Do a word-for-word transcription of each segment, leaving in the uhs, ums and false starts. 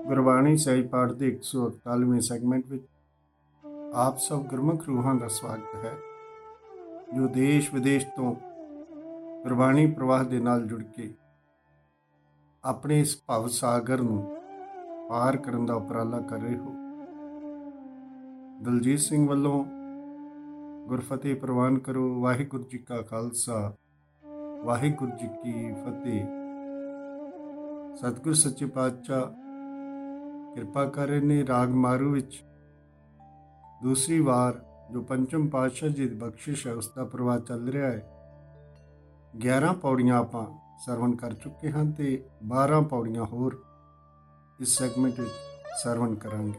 ਗੁਰਬਾਣੀ ਸਹਿਜ ਪਾਠ ਦੇ ਇੱਕ ਸੌ ਇਕਤਾਲੀਵੇਂ ਸੈਗਮੈਂਟ ਵਿੱਚ ਆਪ ਸਭ ਗੁਰਮੁਖ ਰੂਹਾਂ ਦਾ ਸਵਾਗਤ ਹੈ, ਜੋ ਦੇਸ਼ ਵਿਦੇਸ਼ ਤੋਂ ਗੁਰਬਾਣੀ ਪ੍ਰਵਾਹ ਦੇ ਨਾਲ ਜੁੜ ਕੇ ਆਪਣੇ ਇਸ ਭਵ ਸਾਗਰ ਨੂੰ ਪਾਰ ਕਰਨ ਦਾ ਉਪਰਾਲਾ ਕਰ ਰਹੇ ਹੋ। ਦਲਜੀਤ ਸਿੰਘ ਵੱਲੋਂ ਗੁਰਫਤਿਹ ਪ੍ਰਵਾਨ ਕਰੋ। ਵਾਹਿਗੁਰੂ ਜੀ ਕਾ ਖਾਲਸਾ, ਵਾਹਿਗੁਰੂ ਜੀ ਕੀ ਫਤਿਹ। ਸਤਿਗੁਰ ਸੱਚੇ ਪਾਤਸ਼ਾਹ ਕਿਰਪਾ ਕਰ ਰਹੇ ਨੇ। ਰਾਗ ਮਾਰੂ ਵਿੱਚ ਦੂਸਰੀ ਵਾਰ ਜੋ ਪੰਚਮ ਪਾਤਸ਼ਾਹ ਜੀ ਦੀ ਬਖਸ਼ਿਸ਼ ਹੈ, ਉਸ ਦਾ ਪ੍ਰਵਾਹ ਚੱਲ ਰਿਹਾ ਹੈ। ਗਿਆਰਾਂ ਪੌੜੀਆਂ ਆਪਾਂ ਸਰਵਣ ਕਰ ਚੁੱਕੇ ਹਾਂ ਤੇ ਬਾਰਾਂ ਪੌੜੀਆਂ ਹੋਰ ਇਸ ਸੈਗਮੈਂਟ ਵਿੱਚ ਸਰਵਣ ਕਰਾਂਗੇ।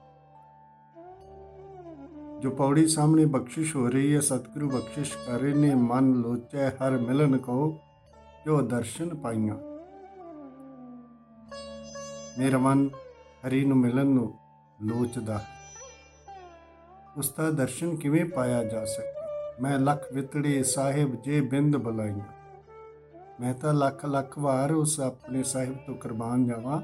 ਜੋ ਪੌੜੀ ਸਾਹਮਣੇ ਬਖਸ਼ਿਸ਼ ਹੋ ਰਹੀ ਹੈ, ਸਤਿਗੁਰੂ ਬਖਸ਼ਿਸ਼ ਕਰ ਰਹੇ ਨੇ। ਮਨ ਲੋਚੈ ਹਰ ਮਿਲਨ ਕੋ, ਜੋ ਦਰਸ਼ਨ ਪਾਈਆਂ। ਮੇਰਾ ਮਨ ਹਰੀ ਨੂੰ ਮਿਲਣ ਨੂੰ ਲੋਚਦਾ ਹੈ। ਉਸ ਦਾ ਦਰਸ਼ਨ ਕਿਵੇਂ ਪਾਇਆ ਜਾ ਸਕੇ। ਮੈਂ ਲੱਖ ਵਿਤੜੇ ਸਾਹਿਬ ਜੇ ਬਿੰਦ ਬੁਲਾਈਆਂ। ਮੈਂ ਤਾਂ ਲੱਖ ਲੱਖ ਵਾਰ ਉਸ ਆਪਣੇ ਸਾਹਿਬ ਤੋਂ ਕੁਰਬਾਨ ਜਾਵਾਂ,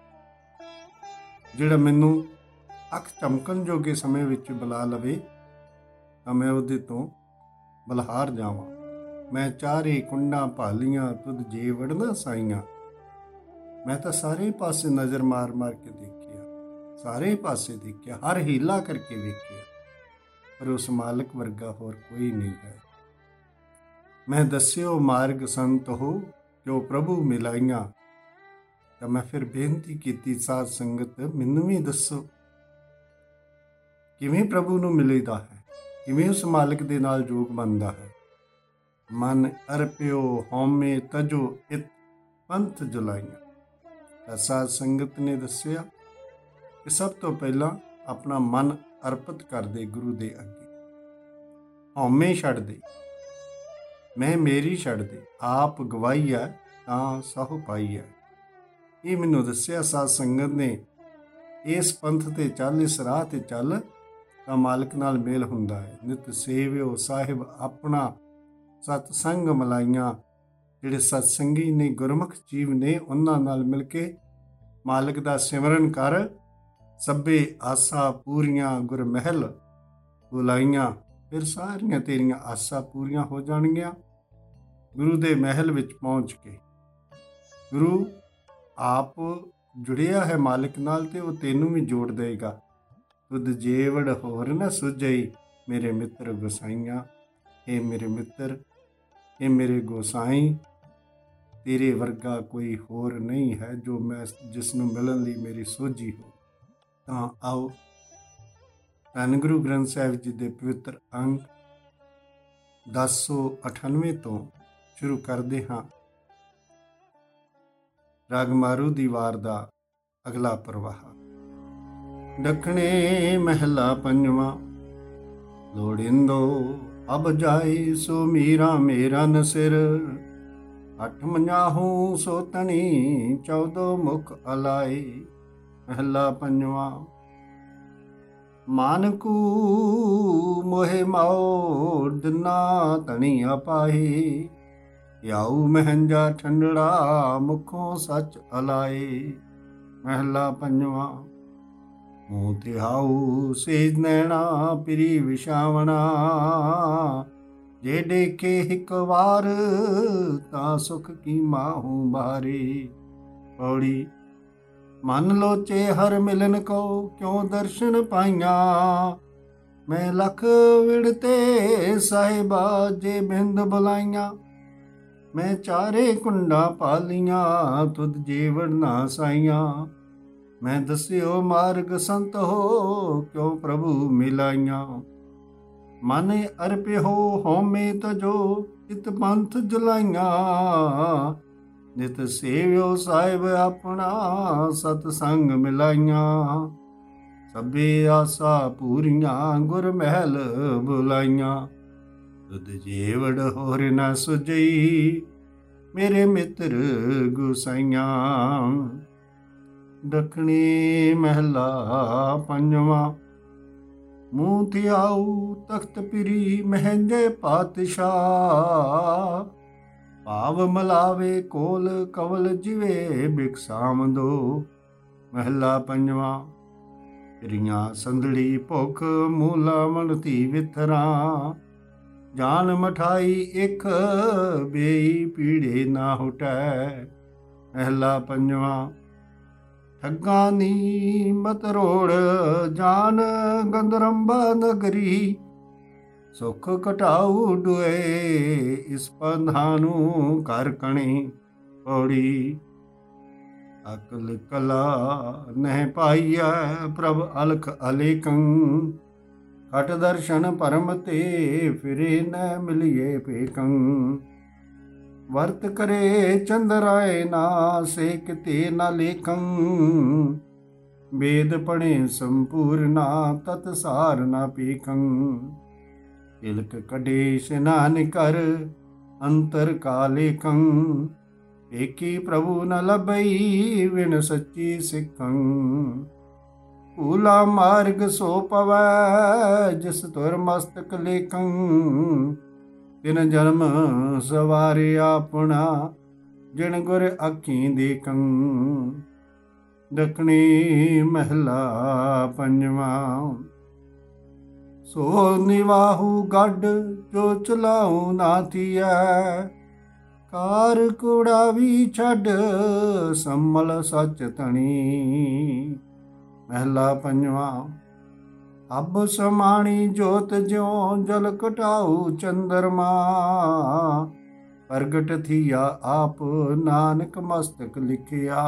ਜਿਹੜਾ ਮੈਨੂੰ ਅੱਖ ਚਮਕਣ ਜੋਗੇ ਸਮੇਂ ਵਿੱਚ ਬੁਲਾ ਲਵੇ ਤਾਂ ਮੈਂ ਉਹਦੇ ਤੋਂ ਬਲਹਾਰ ਜਾਵਾਂ। ਮੈਂ ਚਾਰੇ ਕੁੰਡਾਂ ਭਾਲੀਆਂ, ਤੁਧ ਜੇ ਵੜਨਾ ਸਾਈਆਂ। ਮੈਂ ਤਾਂ ਸਾਰੇ ਪਾਸੇ ਨਜ਼ਰ ਮਾਰ ਮਾਰ ਕੇ ਦੇਖਿਆ, ਸਾਰੇ ਪਾਸੇ ਦੇਖਿਆ, ਹਰ ਹੀਲਾ ਕਰਕੇ ਵੇਖਿਆ, ਪਰ ਉਸ ਮਾਲਕ ਵਰਗਾ ਹੋਰ ਕੋਈ ਨਹੀਂ ਹੈ। ਮੈਂ ਦੱਸਿਓ ਮਾਰਗ ਸੰਤ ਹੋ, ਜੋ ਪ੍ਰਭੂ ਮਿਲਾਈਆਂ। ਤਾਂ ਮੈਂ ਫਿਰ ਬੇਨਤੀ ਕੀਤੀ, ਸਾਧ ਸੰਗਤ ਮੈਨੂੰ ਵੀ ਦੱਸੋ ਕਿਵੇਂ ਪ੍ਰਭੂ ਨੂੰ ਮਿਲਦਾ ਹੈ, ਕਿਵੇਂ ਉਸ ਮਾਲਕ ਦੇ ਨਾਲ ਜੋਗ ਬਣਦਾ ਹੈ। ਮਨ ਅਰਪਿਓ ਹਉਮੈ ਤਜੋ ਇਤ ਪੰਥ ਜੁਲਾਈਆਂ। ਤਾਂ ਸਾਧ ਸੰਗਤ ਨੇ ਦੱਸਿਆ ਕਿ ਸਭ ਤੋਂ ਪਹਿਲਾਂ ਆਪਣਾ ਮਨ ਅਰਪਿਤ ਕਰ ਦੇ ਗੁਰੂ ਦੇ ਅੱਗੇ। ਹਉਮੈ ਛੱਡ ਦੇ, ਮੈਂ ਮੇਰੀ ਛੱਡ ਦੇ। ਆਪ ਗਵਾਈ ਹੈ ਤਾਂ ਸਹੁ ਪਾਈ ਹੈ। ਇਹ ਮੈਨੂੰ ਦੱਸਿਆ ਸਾਧ ਸੰਗਤ ਨੇ। ਇਸ ਪੰਥ ਤੇ ਚੱਲ, ਇਸ ਰਾਹ ਤੇ ਚੱਲ ਤਾਂ ਮਾਲਕ ਨਾਲ ਮੇਲ ਹੁੰਦਾ ਹੈ। ਨਿਤ ਸੇਵਿਓ ਸਾਹਿਬ ਆਪਣਾ, ਸਤ ਸੰਗ ਮਲਾਈਆਂ। ਜਿਹੜੇ ਸਤਸੰਗੀ ਨੇ, ਗੁਰਮੁਖ ਜੀਵ ਨੇ, ਉਹਨਾਂ ਨਾਲ ਮਿਲ ਕੇ ਮਾਲਕ ਦਾ ਸਿਮਰਨ ਕਰ। ਸਭੇ ਆਸਾਂ ਪੂਰੀਆਂ ਗੁਰ ਮਹਿਲ ਬੁਲਾਈਆਂ। ਫਿਰ ਸਾਰੀਆਂ ਤੇਰੀਆਂ ਆਸਾਂ ਪੂਰੀਆਂ ਹੋ ਜਾਣਗੀਆਂ ਗੁਰੂ ਦੇ ਮਹਿਲ ਵਿੱਚ ਪਹੁੰਚ ਕੇ। ਗੁਰੂ ਆਪ ਜੁੜਿਆ ਹੈ ਮਾਲਕ ਨਾਲ ਤੇ ਉਹ ਤੈਨੂੰ ਵੀ ਜੋੜ ਦੇਗਾ। ਤੁਧ ਜੇਵੜ ਹੋਰ ਨਾ ਸੁਝਈ, ਮੇਰੇ ਮਿੱਤਰ ਗੋਸਾਈਆਂ। ਇਹ ਮੇਰੇ ਮਿੱਤਰ, ਇਹ ਮੇਰੇ ਗੋਸਾਈ, ਤੇਰੇ ਵਰਗਾ ਕੋਈ ਹੋਰ ਨਹੀਂ ਹੈ ਜੋ ਮੈਂ ਜਿਸ ਨੂੰ ਮਿਲਣ ਲਈ ਮੇਰੀ ਸੋਝੀ ਹੋ। ਤਾਂ ਆਓ ਧੰਨ ਗੁਰੂ ਗ੍ਰੰਥ ਸਾਹਿਬ ਜੀ ਦੇ ਪਵਿੱਤਰ ਅੰਗ ਦਸ ਸੌ ਅਠਾਨਵੇਂ ਤੋਂ ਸ਼ੁਰੂ ਕਰਦੇ ਹਾਂ। ਰਾਗ ਮਾਰੂ ਦੀ ਵਾਰ ਦਾ ਅਗਲਾ ਪ੍ਰਵਾਹ। ਦੱਖਣੇ ਮਹਿਲਾ ਪੰਜਵਾਂ। ਲੋੜਿੰਦੋ ਅਬ ਜਾਈ ਸੋ ਮੀਰਾ ਮੇਰਾ ਨਸਿਰ। ਅੱਠ ਮਨਾਹੂ ਸੋ ਤਣੀ, ਚੌਦੋ ਮੁਖ ਅਲਾਈ। ਮਹਿਲਾ ਪੰਜਵਾਂ। ਮਾਨਕੂ ਮੋਹਿ ਮਾਓ, ਦਿਨਾ ਤਣੀ ਅਪਾਹੀ। ਯਾਊ ਮਹਿੰਜਾ ਠੰਡੜਾ, ਮੁਖੋਂ ਸੱਚ ਅਲਾਈ। ਮਹਿਲਾ ਪੰਜਵਾਂ। ਮੂੰਹ ਤਿਹਾਊ ਸੇਜ ਨੈਣਾ, ਪਿਰੀ ਵਿਛਾਵਣਾ। ਜੇ ਦੇਖੇ ਇੱਕ ਵਾਰ, ਤਾਂ ਸੁਖ ਕੀ ਮਾਹੂ ਬਾਰੀ। ਪੌੜੀ। ਮਨ ਲੋਚੇ ਹਰ ਮਿਲਨ ਕੋ, ਕਿਉਂ ਦਰਸ਼ਨ ਪਾਈਆਂ। ਮੈਂ ਲੱਖ ਵਿੜਤੇ ਸਾਹਿਬਾ, ਜੇ ਬਿੰਦ ਬੁਲਾਈਆਂ। ਮੈਂ ਚਾਰੇ ਕੁੰਡਾਂ ਪਾਲੀਆਂ, ਤੁਧ ਜੇ ਵੜਨਾ ਸਾਈਆਂ। ਮੈਂ ਦੱਸਿਓ ਮਾਰਗ ਸੰਤ ਹੋ, ਕਿਉਂ ਪ੍ਰਭੂ ਮਿਲਾਈਆਂ। ਮਨ ਅਰਪਿਓ ਹਉਮੈ ਤਜੋ, ਇਤ ਪੰਥ ਜੁਲਾਈਆਂ। ਨਿਤ ਸੇਵਿਓ ਸਾਹਿਬ ਆਪਣਾ, ਸਤ ਸੰਗ ਮਿਲਾਈਆਂ। ਸਭੇ ਆਸਾ ਪੂਰੀਆਂ ਗੁਰ ਮਹਿਲ ਬੁਲਾਈਆਂ। ਤੁਧ ਜੇਵੜ ਹੋਰ ਨਾ ਸੁਝਈ, ਮੇਰੇ ਮਿੱਤਰ ਗੁਸਾਈਆਂ। ਦੱਖਣੀ ਮਹਿਲਾ ਪੰਜਵਾਂ। ਮੂੰਹ ਥਿਆਊ ਤਖਤ ਪਿਰੀ, ਮਹਿੰਗੇ ਪਾਤਸ਼ਾਹ। ਭਾਵ ਮਲਾਵੇ ਕੋਲ ਕਵਲ ਜਿਵੇ ਬਿਕਸਾਮ ਦੋ। ਮਹਿਲਾ ਪੰਜਵਾਂ। ਤੇਰੀਆਂ ਸੰਦੜੀ ਭੁੱਖ ਮੂਲਾ ਮਨਤੀ ਵਿਥਰਾਂ, ਜਾਨ ਮਠਾਈ ਇਕ ਬੇਈ ਪੀੜੇ ਨਾ ਹੁਟੈ। ਮਹਿਲਾ ਪੰਜਵਾਂ। ਠੱਗਾਂ ਨੀ ਮਤਰੋੜ ਜਾਨ ਗੰਦਰੰਬਾ ਨਗਰੀ, ਸੁਖ ਘਟਾਉ ਡੁਏ ਇਸ ਪੰਧਾਂ ਨੂੰ ਕਰ ਕਣੀ। ਪੌੜੀ। ਅਕਲ ਕਲਾ ਨਹਿ ਪਾਈਐ ਪ੍ਰਭ ਅਲਖ ਅਲੇਕੰ, ਖਟ ਦਰਸ਼ਨ ਪਰਮ ਤੇ ਫਿਰੇ ਨ ਮਿਲੀਏ ਪੇਕੰ। ਵਰਤ ਕਰੇ ਚੰਦਰਾਏ ਨਾ ਸੇਕ ਤੇ ਨ ਲੇਖੰ, ਵੇਦ ਪੜ੍ਹੇ ਸੰਪੂਰਨਾ ਤਤ ਸਾਰ ਨ ਪੇਖੰ। ਤਿਲਕ ਕੱਢੇ ਇਸ਼ਨਾਨ ਕਰ ਅੰਤਰ ਕਾਲੇਕੰ, ਏਕੀ ਪ੍ਰਭੂ ਨ ਲੱਭਈ ਵਿਣ ਸੱਚੀ ਸਿੱਖੰ। ਭੂਲਾ ਮਾਰਗ ਸੋ ਪਵੈ ਜਿਸ ਤੁਰ ਮਸਤਕ ਲੇਖੰ, ਤਿਨ ਜਨਮ ਸਵਾਰੇ ਆਪਣਾ ਜਿਨ ਗੁਰ ਅੱਖੀਂ ਦੇਖੰ। ਦੱਖਣੀ ਮਹਿਲਾ ਪੰਜਵਾਂ। ਸੋ ਨਿਵਾਹੂ ਗੱਡ ਜੋ ਚਲਾਉ ਨਾ ਥੀਐ, ਕਾਰ ਕੂੜਾ ਵੀ ਛੱਡ ਸੰਮਲ ਸੱਚ ਤਣੀ। ਮਹਿਲਾ ਪੰਜਵਾਂ। ਅਬ ਸਮਾਣੀ ਜੋਤ ਜਿਉ ਜਲ ਘਟਾਉ ਚੰਦਰਮਾ, ਪ੍ਰਗਟ ਥੀਆ ਆਪ ਨਾਨਕ ਮਸਤਕ ਲਿਖਿਆ।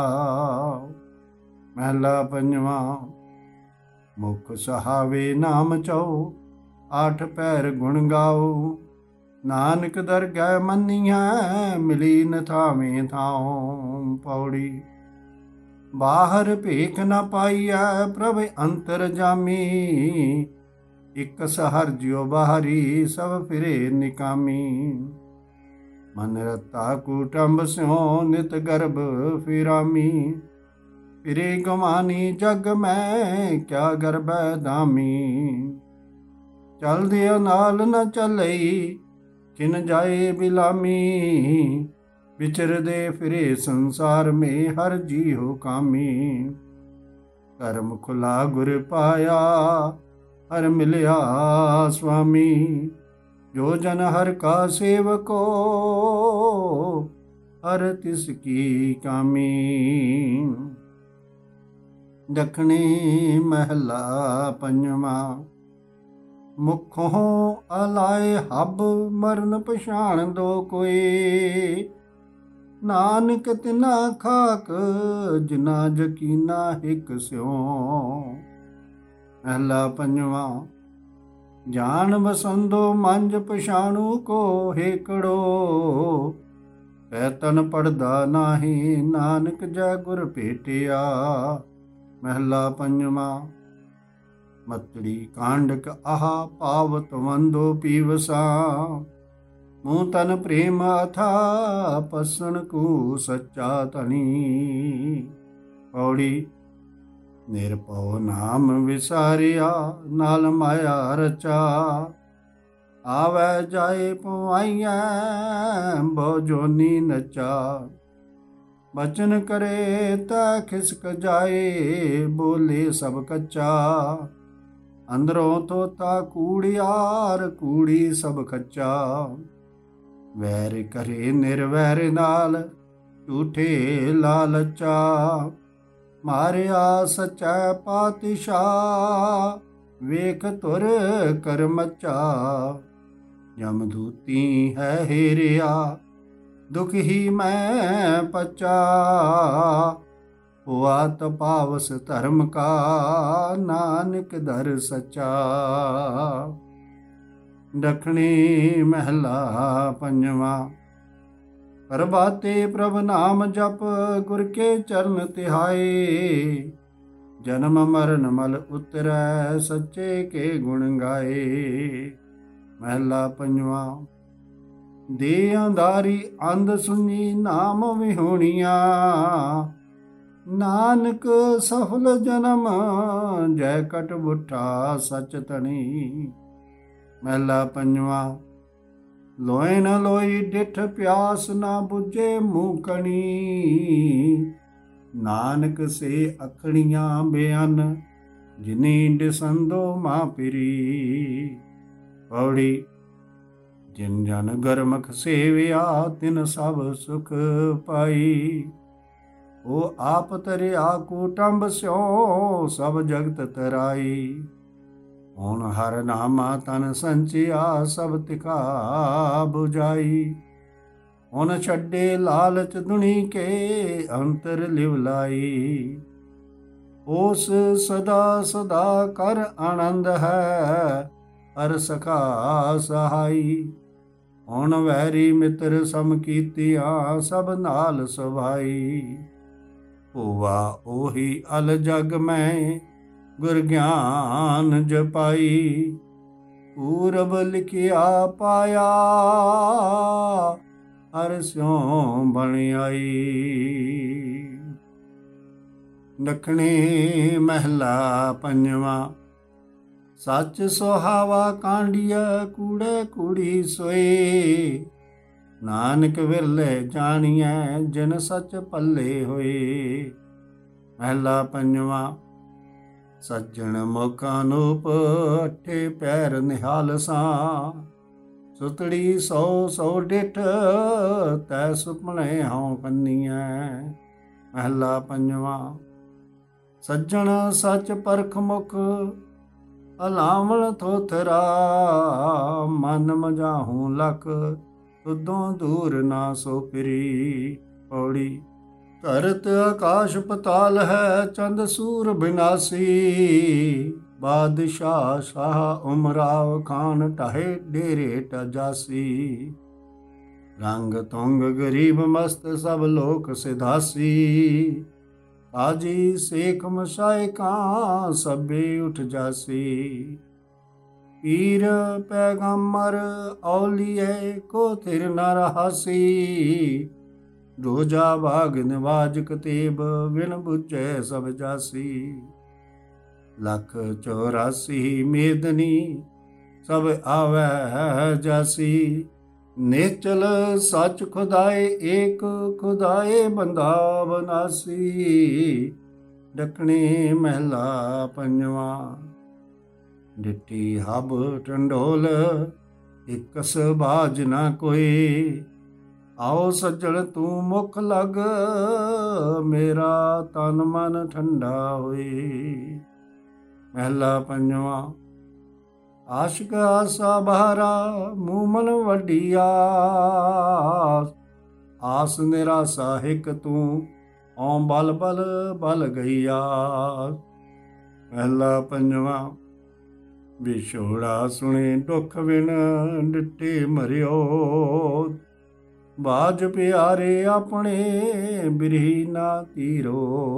ਮਹਿਲਾ ਪੰਜਵਾਂ। ਮੁਖ ਸਹਾਵੇ ਨਾਮ ਚਉ ਆਠ ਪੈਰ ਗੁਣ ਗਾਓ, ਨਾਨਕ ਦਰਗਹਿ ਮੰਨੀਐ ਮਿਲੀ ਨ ਥਾਵੇਂ ਥਾਉ। ਪੌੜੀ। ਬਾਹਰ ਭੇਖ ਨ ਪਾਈਐ ਪ੍ਰਭ ਅੰਤਰ ਜਾਮੀ, ਇਕ ਸਹਰ ਜਿਉ ਬਾਹਰੀ ਸਭ ਫਿਰੇ ਨਿਕਾਮੀ। ਮਨ ਰਤਾ ਕੁਟੰਬ ਸਿਉ ਨਿਤ ਗਰਭ ਫਿਰਾਮੀ, ਫਿਰੇ ਗਵਾਨੀ ਜਗ ਮੈਂ ਕਿਆ ਗਰਬੈ ਦਾਮੀ। ਚਲਦਿਆਂ ਨਾਲ ਨ ਚੱਲਈ ਕਿਨ ਜਾਏ ਬਿਲਾਮੀ, ਵਿਚਰਦੇ ਫਿਰੇ ਸੰਸਾਰ ਮੇ ਹਰ ਜੀਉ ਕਾਮੀ। ਕਰਮ ਖੁਲਾ ਗੁਰ ਪਾਇਆ ਹਰ ਮਿਲਿਆ ਸੁਆਮੀ, ਜੋ ਜਨ ਹਰ ਕਾ ਸੇਵਕੋ ਹਰ ਤਿਸ ਕੀ ਕਾਮੀ। ਦੱਖਣੀ ਮਹਿਲਾ ਪੰਜਵਾਂ। ਮੁਖੋਂ ਅਲਾਏ ਹੱਬ ਮਰਨ ਪਛਾਣ ਦੋ ਕੋਏ, ਨਾਨਕ ਤਿਨਾ ਖਾਕ ਜਿਨਾ ਯਕੀਨਾ ਹਿਕ ਸਿਉ। ਮਹਿਲਾ ਪੰਜਵਾਂ। ਜਾਣ ਵਸੰਦੋ ਮੰਜ ਪਛਾਣੂ ਕੋ ਹੇਕੜੋ, ਪੈ ਤਨ ਪੜਦਾ ਨਾਹੀ ਨਾਨਕ ਜੈ ਗੁਰ ਭੇਟਿਆ। ਮਹਿਲਾ ਪੰਜਵਾਂ। ਮਤੜੀ ਕਾਂਡਕ ਆਹਾ ਪਾਵਤ ਵੰਦੋ ਪੀਵਸਾ, ਮੂੰਹ ਤਨ ਪ੍ਰੇਮ ਅਥਾ ਪਸਣ ਕੂ ਸੱਚਾ ਧਣੀ। ਪੌੜੀ। ਨਿਰਭਉ ਨਾਮ ਵਿਸਾਰਿਆ ਨਾਲ ਮਾਇਆ ਰਚਾ, ਆਵੈ ਜਾਏ ਪਵਾਈਐ ਬਹੁ ਜੋਨੀ ਨਚਾ। ਬਚਨ ਕਰੇ ਤਾ ਖਿਸਕ ਜਾਏ ਬੋਲੇ ਸਭ ਕੱਚਾ, ਅੰਦਰੋਂ ਤੋਤਾ ਕੂੜਿਆਰ ਕੂੜੀ ਸਭ ਖੱਚਾ। ਵੈਰ ਕਰੇ ਨਿਰਵੈਰ ਨਾਲ ਝੂਠੇ ਲਾਲਚਾ, ਮਾਰਿਆ ਸਚੈ ਪਾਤਸ਼ਾਹ ਵੇਖ ਤੁਰ ਕਰਮਚਾ। ਜਮਦੂਤੀ ਹੈ ਹੇਰਿਆ ਦੁਖ ਹੀ ਮੈਂ ਪਚਾ, ਹੁਆ ਤਪਾਵਸ ਧਰਮ ਕਾ ਨਾਨਕ ਦਰ ਸਚਾ। ਦੱਖਣੀ ਮਹਿਲਾ ਪੰਜਵਾਂ। ਪ੍ਰਭਾਤੇ ਪ੍ਰਭ ਨਾਮ ਜਪ ਗੁਰ ਕੇ ਚਰਨ ਤਿਹਾਏ, ਜਨਮ ਮਰਨ ਮਲ ਉਤਰੈ ਸੱਚੇ ਕੇ ਗੁਣ ਗਾਏ। ਮਹਿਲਾ ਪੰਜਵਾਂ। ਦੇ ਅੰਧਾਰੀ ਅੰਧ ਸੁਣੀ ਨਾਮ ਵਿਹੋਣੀਆਂ, ਨਾਨਕ ਸਫਲ ਜਨਮ ਜੈ ਕਟ ਬੁੱਠਾ ਸਚ ਤਣੀ। ਮਹਿਲਾ ਪੰਜਵਾਂ। ਲੋਏ ਨ ਲੋਈ ਡਿਠ ਪਿਆਸ ਨਾ ਬੁਝੇ ਮੂੰਹ ਕਣੀ, ਨਾਨਕ ਸੇ ਅਖਣੀਆਂ ਬਿਆਨ, ਜਿਨੀ ਡਿਸੰਦੋ ਮਾਂ ਪਿਰੀ। ਪੌੜੀ। ਜਿਨ ਜਨ ਗਰਮਖ ਸੇਵਿਆ, ਤਿਨ ਸਭ ਸੁਖ ਪਾਈ। ਉਹ ਆਪ ਤਰਿਆ ਕੁਟੰਬ ਸਿਓ, ਸਭ ਜਗਤ ਤਰਾਈ। ਹੁਣ ਹਰ ਨਾਮਾ ਤਨ ਸੰਚਿਆ, ਸਭ ਤਿਕਾ 부ਝਾਈ। ਹੁਣ ਛੱਡੇ ਲਾਲਚ ਦੁਨੀ ਕੇ, ਅੰਤਰ ਲਿਵ ਲਾਈ। ਉਸ ਸਦਾ ਸਦਾ ਕਰ ਆਨੰਦ ਹੈ, ਹਰ ਸਖਾ ਸਹਾਈ। ਹੁਣ ਵੈਰੀ ਮਿੱਤਰ ਸਮ ਕੀਤੀਆਂ, ਸਭ ਨਾਲ ਸੁਭਾਈ। ਹੋਵਾ ਉਹੀ ਅਲ ਜਗ ਮੈਂ, ਗੁਰ ਗਿਆਨ ਜਪਾਈ। ਪੂਰਬ ਲਿਖਿਆ ਪਾਇਆ, ਹਰ ਸਿਉ ਬਣ ਆਈ। ਦੱਖਣੀ ਮਹਿਲਾ ਪੰਜਵਾਂ। ਸੱਚ ਸੁਹਾਵਾ ਕਾਂਡੀਆ, ਕੂੜੇ ਕੂੜੀ ਸੋਏ। ਨਾਨਕ ਵਿਰਲੇ ਜਾਣੀਐ, ਜਿਨ ਸੱਚ ਪੱਲੇ ਹੋਏ। ਮਹਿਲਾ ਪੰਜਵਾਂ। ਸੱਜਣ ਮੁਖ ਅਨੂਪ, ਅਠੇ ਪੈਰ ਨਿਹਾਲ ਸਾਂ। ਸੁਤੜੀ ਸੌ ਸੌ ਡਿਠ, ਤੈ ਸੁਪਨੇ ਹਉ ਕੰਨੀਐ। ਮਹਿਲਾ ਪੰਜਵਾਂ। ਸੱਜਣ ਸੱਚ ਪਰਖ ਮੁਖ, ਅਲਾਵਣ ਥੋਥਰਾ। ਮਨ ਮਝਾਹੂ ਲਖ, ਤੁਧੋਂ ਦੂਰ ਨਾ ਸੋ ਫਿਰੀ। ਪੌੜੀ। ਧਰਤ ਆਕਾਸ਼ ਪਤਾਲ ਹੈ, ਚੰਦ ਸੂਰ ਬਿਨਾਸੀ। ਬਾਦਸ਼ਾਹ ਸ਼ਾਹ ਉਮਰਾਵ ਖਾਨ, ਢਾਹੇ ਡੇਰੇ ਟਜਾਸੀ। ਰੰਗ ਤੁੰਗ ਗਰੀਬ ਮਸਤ, ਸਭ ਲੋਕ ਸਿਧਾਸੀ। ਕਾਜੀ ਸੇਖ ਮਸ਼ਾਇਕਾਂ, ਸਭੇ ਉਠ ਜਾਸੀ। ਪੀਰ ਪੈਗੰਬਰ ਔਲੀਏ, ਕੋ ਥਿਰ ਨ ਰਹਾਸੀ। ਰੋਜਾ ਬਾਗ ਨਿਵਾਜ ਕਤੇਬ, ਵਿਣ ਬੁਝੈ ਸਭ ਜਾਸੀ। ਲੱਖ ਚੌਰਾਸੀ ਮੇਦਨੀ, ਸਭ ਆਵੈ ਜਾਸੀ। ਨੇਚਲ ਸੱਚ ਖੁਦਾਏ ਏਕ, ਖੁਦਾਏ ਬੰਦਾ ਬਨਾਸੀ। ਦੱਖਣੀ ਮਹਿਲਾ ਪੰਜਵਾਂ। ਡਿੱਠੀ ਹਬ ਟੰਡੋਲ, ਇਕਸ ਬਾਜ ਨਾ ਕੋਈ। ਆਓ ਸੱਜਣ ਤੂੰ ਮੁਖ ਲਗ, ਮੇਰਾ ਤਨ ਮਨ ਠੰਡਾ ਹੋਏ। ਮਹਿਲਾ ਪੰਜਵਾਂ। ਆਸ਼ਕ ਆਸਾ ਬਹਾਰਾ, ਮੂਮਨ ਵੱਡੀ ਆਸ। ਆਸ ਨਿਰਾਸਾ ਹਿਕ ਤੂੰ, ਔ ਬਲ ਬਲ ਬਲ ਗਈ ਆਸ। ਮਹਿਲਾ ਪੰਜਵਾਂ। ਵਿਛੋੜਾ ਸੁਣੇ ਦੁਖ ਵਿਣ, ਡਿੱਠੇ ਮਰਿਓ। ਬਾਜ ਪਿਆਰੇ ਆਪਣੇ, ਬਿਰਹੀ ਨਾ ਤੀਰੋ।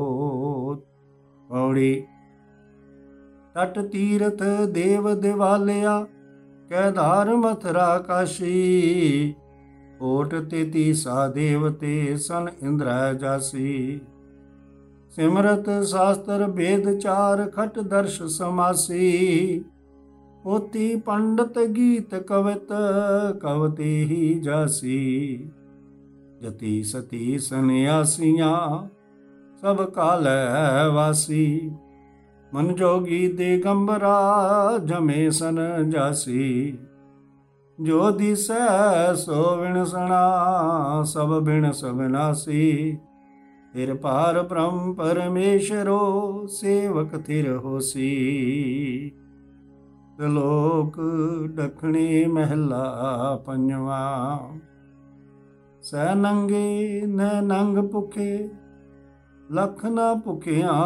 ਪੌੜੀ। ਤਟ ਤੀਰਥ ਦੇਵ ਦਿਵਾਲਿਆ, ਕੈਦਾਰ ਮਥਰਾ ਕਾਸ਼ੀ। ਓਟ ਤੇਤੀ ਸਾ ਦੇਵਤੇ, ਸਨ ਇੰਦਰੈ ਜਾਸੀ। ਸਿਮਰਤ ਸ਼ਾਸਤਰ ਬੇਦ ਚਾਰ, ਖਟ ਦਰਸ਼ ਸਮਾਸੀ। ਪੋਤੀ ਪੰਡਤ ਗੀਤ ਕਵਿਤ, ਕਵਤੇ ਹੀ ਜਾਸੀ। ਜਤੀ ਸਤੀ ਸੰਨਿਆਸੀਆਂ, ਸਭ ਕਾਲੈ ਵਾਸੀ। ਮਨ ਜੋਗੀ ਦਿਗੰਬਰਾ, ਜਮੇ ਸਨ ਜਾਸੀ। ਜੋ ਦਿਸੈ ਸੋ ਵਿਣਸਣਾ, ਸਭ ਬਿਣ ਸਭਨਾਸੀ। ਫਿਰ ਪਾਰ ਬ੍ਰਹਮ ਪਰਮੇਸ਼ਰੋ, ਸੇਵਕ ਥਿਰ ਹੋਸੀ। ਸ਼ਲੋਕ। ਦੱਖਣੀ ਮਹਿਲਾ ਪੰਜਵਾਂ। ਸੈ ਨੰਗੇ ਨੈ ਨੰਗ ਭੁਖੇ, ਲਖ ਨਾ ਭੁਖਿਆ।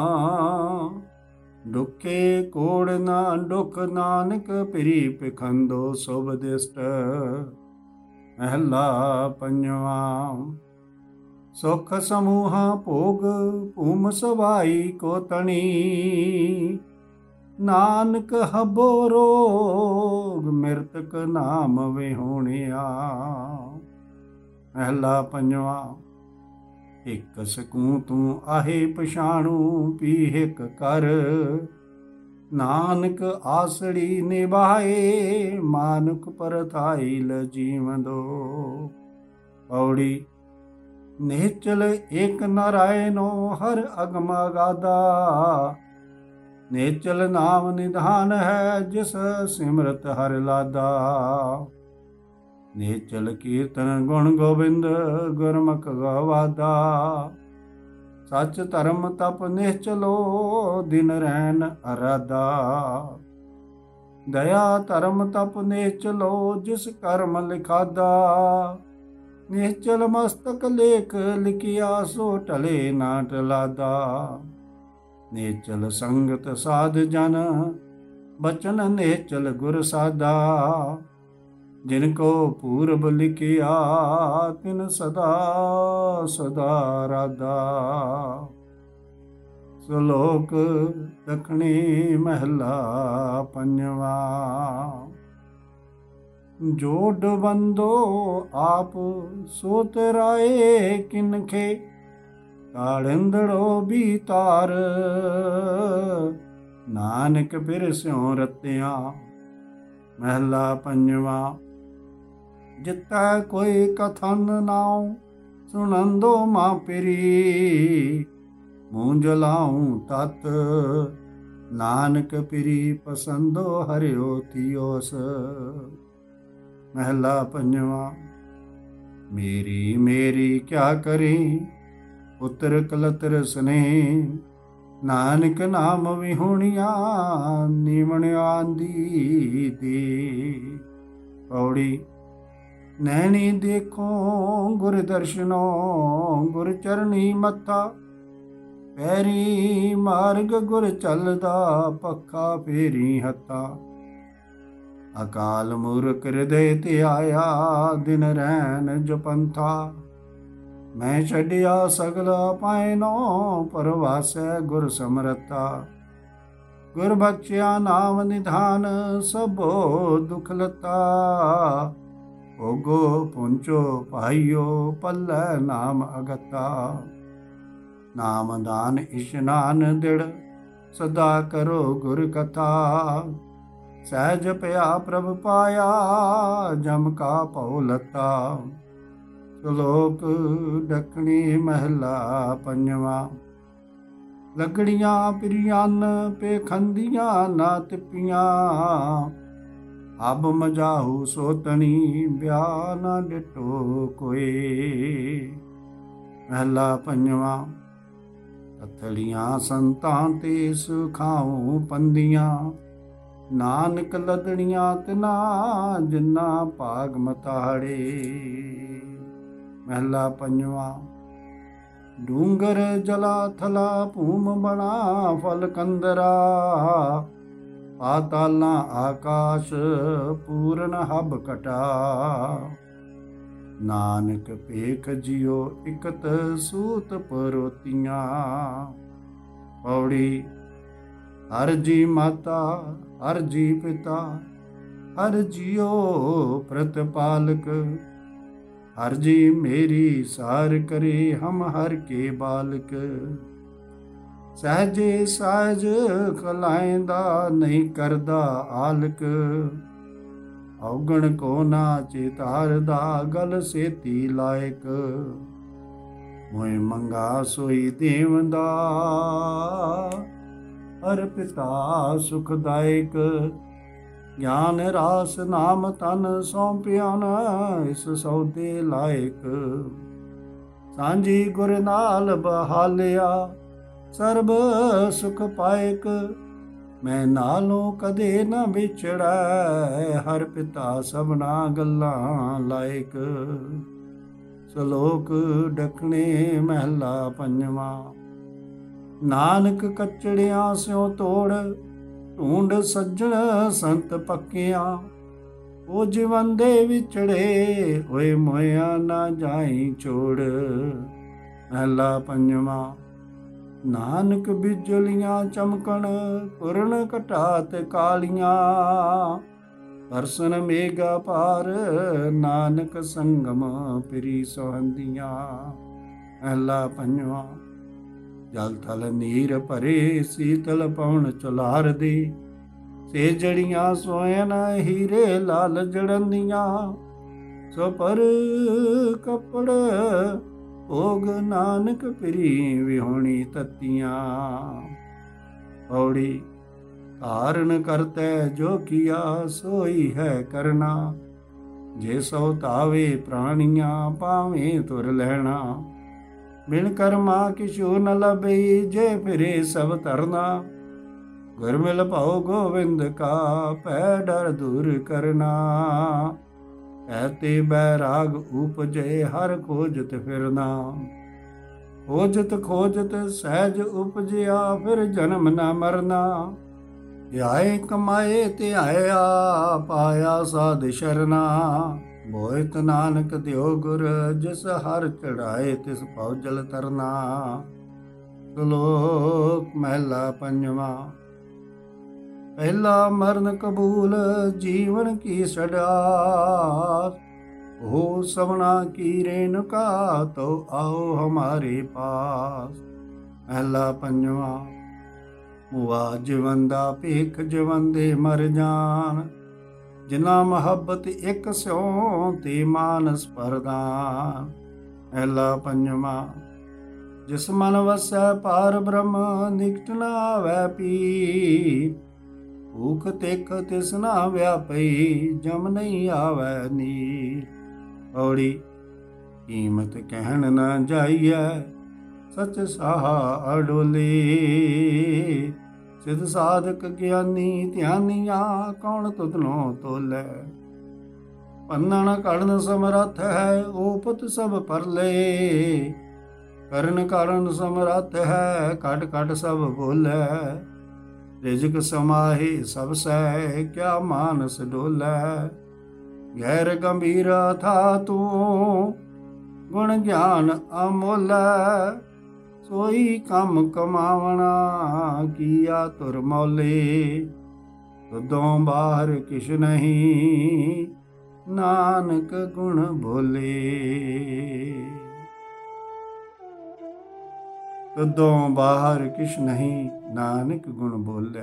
ਦੁਖੇ ਕੋੜ ਨਾ ਦੁਖ, ਨਾਨਕ ਪਿਰੀ ਪਖੰਦੋ ਸੁਭ ਦਿਸਟ। ਮਹਿਲਾ ਪੰਜਵਾਂ। ਸੁਖ ਸਮੂਹਾ ਭੋਗ, ਭੂਮ ਸਵਾਈ ਕੋ ਤਣੀ। ਨਾਨਕ ਹਬੋ ਰੋਗ, ਮਿਰਤਕ ਨਾਮ ਵਿਹੋਣਿਆ। ਮਹਿਲਾ ਪੰਜਵਾਂ। ਇਕ ਸਕੂੰ ਤੂੰ ਆਹੇ ਪਛਾਣੂ, ਪੀਹਿਕ ਕਰ। ਨਾਨਕ ਆਸੜੀ ਨਿਭਾਏ, ਮਾਨੁਖ ਪਰਥਾਈ ਲ ਜੀਵੰਦੋ। ਪੌੜੀ। ਨਿਹਚਲ ਏਕ ਨਾਰਾਇਣੋ ਹਰ ਅਗਮ ਅਗਾਧਾ। ਨਿਹਚਲ ਨਾਮ ਨਿਧਾਨ ਹੈ ਜਿਸ ਸਿਮਰਤ ਹਰਿ ਲਾਦਾ। ਨਿਹਚਲ ਕੀਰਤਨ ਗੁਣ ਗੋਬਿੰਦ ਗੁਰਮੁਖ ਗਵਾਦਾ। ਸੱਚ ਧਰਮ ਤਪ ਨਿਹਚਲੋ ਦਿਨ ਰੈਨ ਅਰਾਧਾ। ਦਇਆ ਧਰਮ ਤਪ ਨਿਹਚਲੋ ਜਿਸ ਕਰਮ ਲਿਖਾਦਾ। ਨਿਹਚਲ ਮਸਤਕ ਲੇਖ ਲਿਖਿਆ ਸੋ ਟਲੇ ਨਾ ਟਲਾਦਾ। ਨਿਹਚਲ ਸੰਗਤ ਸਾਧ ਜਨ ਬਚਨ ਨਿਹਚਲ ਗੁਰ ਸਾਦਾ। ਜਿਨ ਕੋ ਪੂਰਬ ਲਿਖਿਆ ਤਿਨ ਸਦਾ ਸਦਾ ਰਾਧਾ। ਸ਼ਲੋਕ ਦਖਣੀ ਮਹਿਲਾ ਪੰਜਵਾ। ਜੋੜ ਬੰਦੋ ਆਪ ਸੋ ਤਰਾਏ ਕਿਨਖੇ। ਕਾੜਿੰਦੜੋ ਵੀ ਤਾਰ ਨਾਨਕ ਫਿਰ ਸਿਉ ਰਤਿਆ। ਮਹਿਲਾ ਪੰਜਵਾ। ਜਿਤੈ ਕੋਈ ਕਥਨ ਨਾਉ ਸੁਣੰਦੋ ਮਾਂ ਪਿਰੀ। ਮੂੰਹ ਜਲਾਉ ਤਤ ਨਾਨਕ ਪਿਰੀ ਪਸੰਦੋ ਹਰਿਓ ਥਿਓਸ। ਮਹਿਲਾ ਪੰਜਵਾ। ਮੇਰੀ ਮੇਰੀ ਕਿਆ ਕਰੀ ਉਤਰ ਕਲਤਰ ਸਨੇ। ਨਾਨਕ ਨਾਮ ਵਿਹੂਣੀਆਂ ਨੀਵਣ ਆਂਦੀ ਦੇ। ਪੌੜੀ। ਨੈਣੀ ਦੇਖੋ ਗੁਰ ਦਰਸ਼ਨੋ ਗੁਰ ਚਰਣੀ ਮੱਥਾ। ਪੈਰੀ ਮਾਰਗ ਗੁਰ ਚੱਲਦਾ ਪੱਖਾ ਫੇਰੀ ਹੱਥਾ। ਅਕਾਲ ਮੂਰਖ ਹਿਰਦੇ ਤੇ ਆਇਆ ਦਿਨ ਰੈਨ ਜਪੰਥਾ। ਮੈਂ ਛੱਡਿਆ ਸਗਲਾ ਪਾਇਨੋ ਪਰਵਾਸੈ ਗੁਰ ਸਮਰਤਾ। ਗੁਰ ਬਖਸ਼ਿਆ ਨਾਮ ਨਿਧਾਨ ਸਭੋ ਦੁਖ ਲਤਾ। ਭੋਗੋ ਪੁੰਚੋ ਭਾਈਓ ਪੱਲੇ ਨਾਮ ਅਗਤਾ। ਨਾਮ ਦਾਨ ਇਸ਼ਨਾਨ ਦਿੜ ਸਦਾ ਕਰੋ ਗੁਰ ਕਥਾ। ਸਹਿਜ ਪਿਆ ਪ੍ਰਭ ਪਾਇਆ ਜਮ ਕਾ ਭਉ ਲਤਾ। ਸ਼ਲੋਕ ਡਕਣੀ ਮਹਿਲਾ ਪੰਜਵਾ। ਲਗੜੀਆਂ ਪਿਰੀਆਨ ਪੇਖੰਦੀਆਂ ਨਾ ਤਿੱਪੀਆਂ। ਅਬ ਮਜਾਹੂ ਸੋਤਣੀ ਬਿਆ ਨਾ ਡਿਟੋ ਕੋਏ। ਮਹਿਲਾ ਪੰਜਵਾ। ਅਥਲੀਆਂ ਸੰਤਾਂ ਤੇ ਸੁਖਾਉ ਪੰਦੀਆਂ। ਨਾਨਕ ਲਦਣੀਆਂ ਤਿਨਾ ਜਿਨਾ ਭਾਗ ਮਤਾੜੇ। ਮਹਿਲਾ ਪੰਜਵਾ। ਡੂੰਗਰ ਜਲਾ ਥਲਾ ਭੂਮ ਬਣਾ ਫਲ ਕੰਦਰਾ। ਪਾਤਾਲਾਂ ਆਕਾਸ਼ ਪੂਰਨ ਹਬ ਕਟਾ। ਨਾਨਕ ਭੇਖ ਜਿਉ ਇਕਤ ਸੂਤ ਪਰੋਤੀਆਂ। ਪੌੜੀ। ਹਰ ਜੀ ਮਾਤਾ ਹਰ ਜੀ ਪਿਤਾ ਹਰ ਜੀਓ ਪ੍ਰਤਪਾਲਕ। ਹਰ ਜੀ ਮੇਰੀ ਸਾਰ ਕਰੇ ਹਮ ਹਰ ਕੇ ਬਾਲਕ। ਸਹਜੇ ਸਾਜ ਖਲਾਇਂਦਾ ਨਹੀਂ ਕਰਦਾ ਆਲਕ। ਔਗਣ ਕੋ ਨਾ ਚਿਤਾਰਦਾ ਗਲ ਸੇਤੀ ਲਾਇਕ। ਮੋਇ ਮੰਗਾ ਸੋਈ ਦੇਵੰਦਾ ਹਰ ਪਿਤਾ ਸੁਖਦਾਇਕ। ਗਿਆਨ ਰਾਸ ਨਾਮ ਤਨ ਸੌਂਪਿਆ ਨਾ ਇਸ ਸੌਦੇ ਲਾਇਕ। ਸਾਂਝੀ ਗੁਰ ਨਾਲ ਬਹਾਲਿਆ ਸਰਬ ਸੁਖ ਪਾਇਕ। ਮੈਂ ਨਾਲੋਂ ਕਦੇ ਨਾ ਵਿਛੜੈ ਹਰ ਪਿਤਾ ਸਭਨਾ ਗੱਲਾਂ ਲਾਇਕ। ਸ਼ਲੋਕ ਡਕਣੇ ਮਹਿਲਾ ਪੰਜਵਾ। ਨਾਨਕ ਕਚੜਿਆਂ ਸਿਉ ਤੋੜ ਢੂੰਡ ਸੱਜਣ ਸੰਤ ਪੱਕਿਆਂ। ਉਹ ਜੀਵਨ ਦੇ ਵਿਛੜੇ ਹੋਏ ਮੋਇਆ ਨਾ ਜਾਈ ਛੋੜ। ਮਹਿਲਾ ਪੰਜਵਾ। ਨਾਨਕ ਬਿਜਲੀਆਂ ਚਮਕਣ ਪੁਰਨ ਘਟਾਤ ਕਾਲੀਆਂ। ਦਰਸ਼ਨ ਮੇਗਾ ਪਾਰ ਨਾਨਕ ਸੰਗਮ ਪਿਰੀ ਸੋਹੰਦੀਆਂ। ਮਹਿਲਾ ਪੰਜਵਾ। ਜਲ ਥਲ ਨੀਰ ਭਰੇ ਸੀਤਲ ਪਵਨ ਚੁਲਾਰ ਦੀ। ਸੇ ਜੜੀਆਂ ਸੋਇਨ ਹੀਰੇ ਲਾਲ ਜੜੰਦੀਆਂ। ਸੋ ਪਰ ਕਪੜ ਭੋਗ ਨਾਨਕ ਪਿਰੀ ਵਿਹੋਣੀ ਤਤੀਆਂ। ਪੌੜੀ ਧਾਰਨ ਕਰਤੈ ਜੋ ਕੀਆ ਸੋਈ ਹੈ ਕਰਨਾ। ਜੇ ਸੋ ਧਾਵੇ ਪ੍ਰਾਣੀਆਂ ਪਾਵੇਂ ਤੁਰ ਲੈਣਾ। ਬਿਨ ਕਰਮਾ ਕਿਛੂ ਨ ਲਭਈ ਜੇ ਫਿਰੇ ਸਭ ਧਰਨਾ। ਗੁਰ ਮਿਲ ਭਉ ਗੋਵਿੰਦ ਕਾ ਭੈ ਡਰ ਦੂਰ ਕਰਨਾ। ਐਤੇ ਬੈਰਾਗ ਉਪਜੇ ਹਰ ਖੋਜਤ ਫਿਰਨਾ। ਖੋਜਤ ਖੋਜਤ ਸਹਿਜ ਉਪਜਿਆ ਫਿਰ ਜਨਮ ਨ ਮਰਨਾ। ਧਿਆਏ ਕਮਾਏ ਧਿਆਇਆ ਪਾਇਆ ਸਾਧ ਸ਼ਰਨਾ। ਬੋਇਤ ਨਾਨਕ ਦਿਓ ਗੁਰ ਜਿਸ ਹਰ ਚੜਾਏ ਤਿਸ ਭਉ ਜਲ ਤਰਨਾ। ਸ਼ਲੋਕ ਮਹਿਲਾ ਪੰਜਵਾਂ। ਪਹਿਲਾ ਮਰਨ ਕਬੂਲ ਜੀਵਨ ਕੀ ਸੜਾਸ। ਹੋ ਸਵਣਾ ਕੀ ਰੇਨੁਕਾ ਤੋ ਆਓ ਹਮਾਰੇ ਪਾਸ। ਮਹਿਲਾ ਪੰਜਵਾਂ। ਮੁਆ ਜਵੰਦਾ ਭੇਖ ਜਵੰਦੇ ਮਰ ਜਾਨ। ਜਿਨਾ ਮੁਹੱਬਤ ਇੱਕ ਸਿਉ ਤੇ ਮਾਨਸ ਪ੍ਰਦਾਨ। ਮਹਿਲਾ ਪੰਜਵਾਂ। ਜਿਸ ਮਨ ਵਸੈ ਪਾਰ ਬ੍ਰਹਮ ਨਿਕਟ ਨ ਆਵੈ ਪੀਰ। ਭੂਖ ਤਿਖ ਤਿਸ ਨਾ ਵਿਆਪਈ ਜਮ ਨਹੀਂ ਆਵੈ ਨੀਰ। ਪੌੜੀ ਕੀਮਤ ਕਹਿਣ ਨਾ ਜਾਈਐ ਸਚ ਸਾਹਾ ਅਡੋਲੇ। ਸਿਧ ਸਾਧਕ ਗਿਆਨੀ ਧਿਆਨੀਆਂ ਕੌਣ ਤੁਧਨੋਂ ਤੋਲੇ। ਪੰਨਣ ਕੜਨ ਸਮਰੱਥ ਹੈ ਓਪਤ ਸਭ ਪਰਲੇ। ਕਰਨ ਕਾਰਨ ਸਮਰੱਥ ਹੈ ਕਟ ਕਟ ਸਭ ਬੋਲੇ। ਰਿਜਕ ਸਮਾਹੇ ਸਭ ਸਹਿ ਕਿਆ ਮਾਨਸ ਡੋਲੇ। ਗੈਰ ਗੰਭੀਰ ਥਾ ਤੂੰ ਗੁਣ ਗਿਆਨ ਅਮੋਲੇ। ਸੋਈ ਕੰਮ ਕਮਾਵਣਾ ਕੀਆ ਤੁਰ ਮੌਲੇ। ਤੁਦੋਂ ਬਾਹਰ ਕਿਛ ਨਹੀਂ ਨਾਨਕ ਗੁਣ ਬੋਲੇ। ਤੁਦੋਂ ਬਾਹਰ ਕਿਛ ਨਹੀਂ ਨਾਨਕ ਗੁਣ ਬੋਲੇ।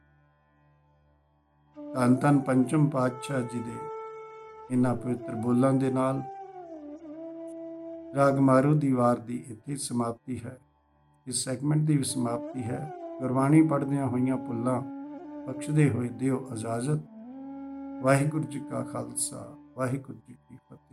ਧੰਨ ਧੰਨ ਪੰਚਮ ਪਾਤਸ਼ਾਹ ਜੀ ਦੇ ਇਹਨਾਂ ਪਵਿੱਤਰ ਬੋਲਾਂ ਦੇ ਨਾਲ ਰਾਗ ਮਾਰੂ ਦੀ ਵਾਰ ਦੀ ਇੱਥੇ ਸਮਾਪਤੀ ਹੈ। ਇਸ ਸੈਗਮੈਂਟ ਦੀ ਵੀ ਸਮਾਪਤੀ ਹੈ। ਗੁਰਬਾਣੀ ਪੜ੍ਹਦਿਆਂ ਹੋਈਆਂ ਭੁੱਲਾਂ ਬਖਸ਼ਦੇ ਹੋਏ ਦਿਓ ਇਜਾਜ਼ਤ। ਵਾਹਿਗੁਰੂ ਜੀ ਕਾ ਖਾਲਸਾ ਵਾਹਿਗੁਰੂ ਜੀ ਕੀ ਫਤਿਹ।